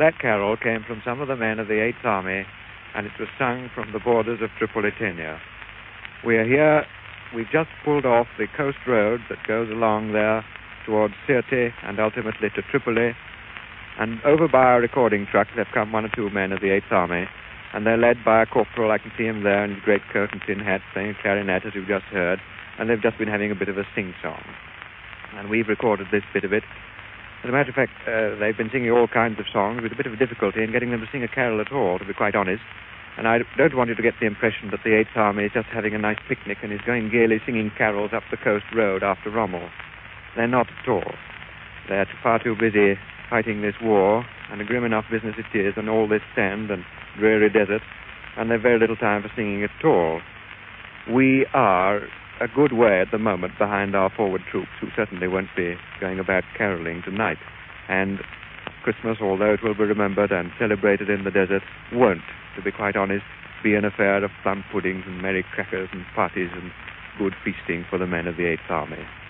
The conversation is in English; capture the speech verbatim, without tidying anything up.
that carol came from some of the men of the Eighth Army, and it was sung from the borders of Tripolitania. We are here, we've just pulled off the coast road that goes along there towards Sirte and ultimately to Tripoli, and over by our recording truck have come one or two men of the Eighth Army, and they're led by a corporal. I can see him there in his great coat and tin hat playing a clarinet, as you've just heard, and they've just been having a bit of a sing-song. And we've recorded this bit of it. As a matter of fact, uh, they've been singing all kinds of songs with a bit of a difficulty in getting them to sing a carol at all, to be quite honest. And I don't want you to get the impression that the Eighth Army is just having a nice picnic and is going gaily singing carols up the coast road after Rommel. They're not at all. They're far too busy fighting this war, and a grim enough business it is, and all this sand and dreary desert, and they've very little time for singing at all. We are a good way at the moment behind our forward troops, who certainly won't be going about caroling tonight. And Christmas, although it will be remembered and celebrated in the desert, won't, to be quite honest, be an affair of plum puddings and merry crackers and parties and good feasting for the men of the Eighth Army.